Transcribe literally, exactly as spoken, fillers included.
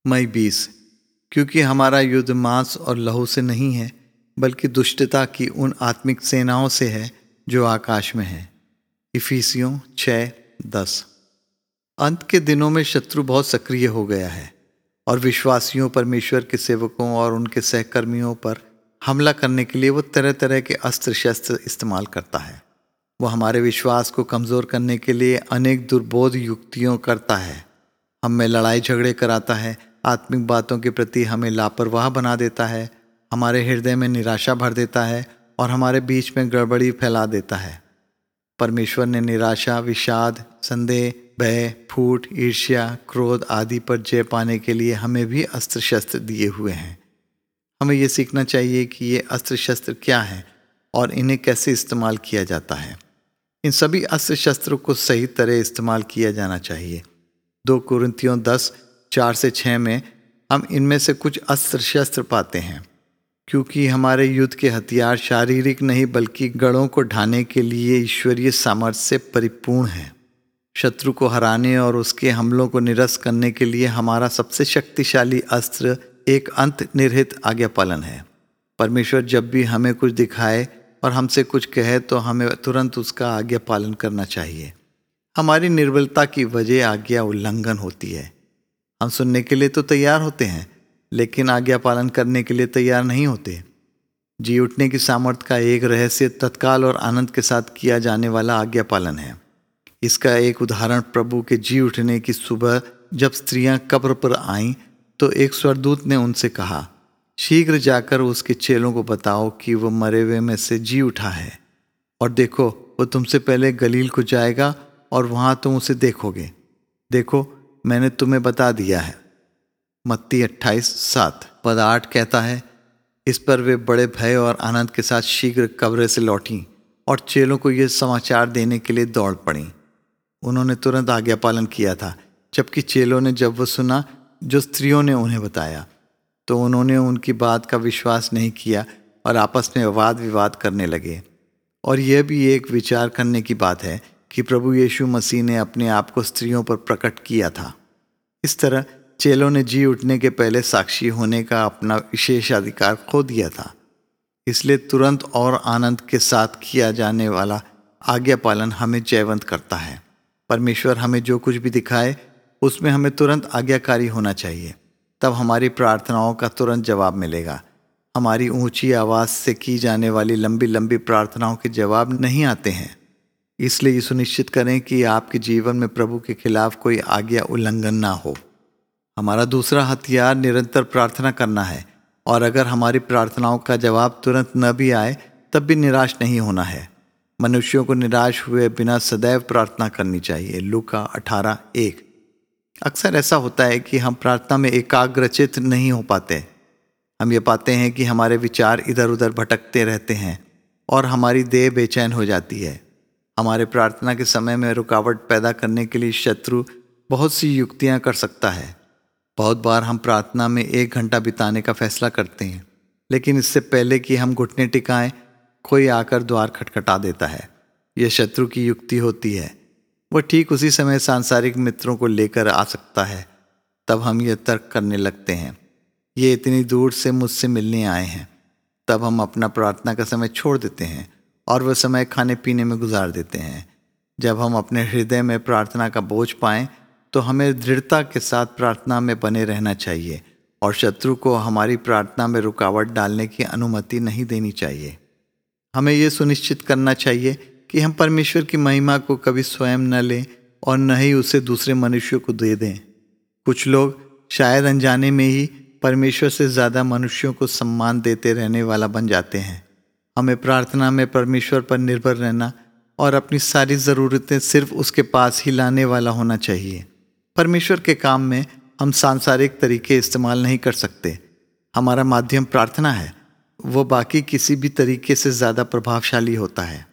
मई बीस। क्योंकि हमारा युद्ध मांस और लहू से नहीं है, बल्कि दुष्टता की उन आत्मिक सेनाओं से है जो आकाश में है। इफिसियों छः दस। अंत के दिनों में शत्रु बहुत सक्रिय हो गया है और विश्वासियों, परमेश्वर के सेवकों और उनके सहकर्मियों पर हमला करने के लिए वो तरह तरह के अस्त्र शस्त्र इस्तेमाल करता है। वो हमारे विश्वास को कमज़ोर करने के लिए अनेक दुर्बोध युक्तियों करता है। हम में लड़ाई झगड़े कराता है, आत्मिक बातों के प्रति हमें लापरवाह बना देता है, हमारे हृदय में निराशा भर देता है और हमारे बीच में गड़बड़ी फैला देता है। परमेश्वर ने निराशा, विषाद, संदेह, भय, फूट, ईर्ष्या, क्रोध आदि पर जय पाने के लिए हमें भी अस्त्र शस्त्र दिए हुए हैं। हमें ये सीखना चाहिए कि ये अस्त्र शस्त्र क्या हैं और इन्हें कैसे इस्तेमाल किया जाता है। इन सभी अस्त्र शस्त्रों को सही तरह इस्तेमाल किया जाना चाहिए। दो कुरिन्थियों दस चार से छः में हम इनमें से कुछ अस्त्र शस्त्र पाते हैं। क्योंकि हमारे युद्ध के हथियार शारीरिक नहीं बल्कि गढ़ों को ढाने के लिए ईश्वरीय सामर्थ्य से परिपूर्ण हैं। शत्रु को हराने और उसके हमलों को निरस्त करने के लिए हमारा सबसे शक्तिशाली अस्त्र एक अंत निर्हित आज्ञा पालन है। परमेश्वर जब भी हमें कुछ दिखाए और हमसे कुछ कहे तो हमें तुरंत उसका आज्ञा पालन करना चाहिए। हमारी निर्बलता की वजह आज्ञा उल्लंघन होती है। हम सुनने के लिए तो तैयार होते हैं, लेकिन आज्ञा पालन करने के लिए तैयार नहीं होते। जी उठने की सामर्थ्य का एक रहस्य तत्काल और आनंद के साथ किया जाने वाला आज्ञा पालन है। इसका एक उदाहरण प्रभु के जी उठने की सुबह जब स्त्रियां कब्र पर आईं तो एक स्वर्गदूत ने उनसे कहा, शीघ्र जाकर उसके चेलों को बताओ कि वो मरे हुए में से जी उठा है, और देखो वो तुमसे पहले गलील को जाएगा और वहां तुम उसे देखोगे। देखो मैंने तुम्हें बता दिया है। मत्ती अट्ठाईस सात। पद आठ कहता है, इस पर वे बड़े भय और आनंद के साथ शीघ्र कब्र से लौटीं और चेलों को यह समाचार देने के लिए दौड़ पड़ीं। उन्होंने तुरंत आज्ञा पालन किया था, जबकि चेलों ने जब वो सुना जो स्त्रियों ने उन्हें बताया तो उन्होंने उनकी बात का विश्वास नहीं किया और आपस में वाद विवाद करने लगे। और यह भी एक विचार करने की बात है कि प्रभु यीशु मसीह ने अपने आप को स्त्रियों पर प्रकट किया था। इस तरह चेलों ने जी उठने के पहले साक्षी होने का अपना विशेष अधिकार खो दिया था। इसलिए तुरंत और आनंद के साथ किया जाने वाला आज्ञा पालन हमें जयवंत करता है। परमेश्वर हमें जो कुछ भी दिखाए उसमें हमें तुरंत आज्ञाकारी होना चाहिए। तब हमारी प्रार्थनाओं का तुरंत जवाब मिलेगा। हमारी ऊंची आवाज़ से की जाने वाली लंबी लंबी प्रार्थनाओं के जवाब नहीं आते हैं। इसलिए ये सुनिश्चित करें कि आपके जीवन में प्रभु के खिलाफ कोई आज्ञा उल्लंघन ना हो। हमारा दूसरा हथियार निरंतर प्रार्थना करना है, और अगर हमारी प्रार्थनाओं का जवाब तुरंत न भी आए तब भी निराश नहीं होना है। मनुष्यों को निराश हुए बिना सदैव प्रार्थना करनी चाहिए। लूका अठारह एक। अक्सर ऐसा होता है कि हम प्रार्थना में एकाग्रचित्त नहीं हो पाते। हम ये पाते हैं कि हमारे विचार इधर उधर भटकते रहते हैं और हमारी देह बेचैन हो जाती है। हमारे प्रार्थना के समय में रुकावट पैदा करने के लिए शत्रु बहुत सी युक्तियां कर सकता है। बहुत बार हम प्रार्थना में एक घंटा बिताने का फैसला करते हैं, लेकिन इससे पहले कि हम घुटने टिकाएं कोई आकर द्वार खटखटा देता है। यह शत्रु की युक्ति होती है। वह ठीक उसी समय सांसारिक मित्रों को लेकर आ सकता है। तब हम यह तर्क करने लगते हैं, ये इतनी दूर से मुझसे मिलने आए हैं। तब हम अपना प्रार्थना का समय छोड़ देते हैं और वह समय खाने पीने में गुजार देते हैं। जब हम अपने हृदय में प्रार्थना का बोझ पाएं तो हमें दृढ़ता के साथ प्रार्थना में बने रहना चाहिए और शत्रु को हमारी प्रार्थना में रुकावट डालने की अनुमति नहीं देनी चाहिए। हमें यह सुनिश्चित करना चाहिए कि हम परमेश्वर की महिमा को कभी स्वयं न लें और न ही उसे दूसरे मनुष्यों को दे दें। कुछ लोग शायद अनजाने में ही परमेश्वर से ज़्यादा मनुष्यों को सम्मान देते रहने वाला बन जाते हैं। हमें प्रार्थना में परमेश्वर पर निर्भर रहना और अपनी सारी ज़रूरतें सिर्फ उसके पास ही लाने वाला होना चाहिए। परमेश्वर के काम में हम सांसारिक तरीके इस्तेमाल नहीं कर सकते। हमारा माध्यम प्रार्थना है, वो बाकी किसी भी तरीके से ज़्यादा प्रभावशाली होता है।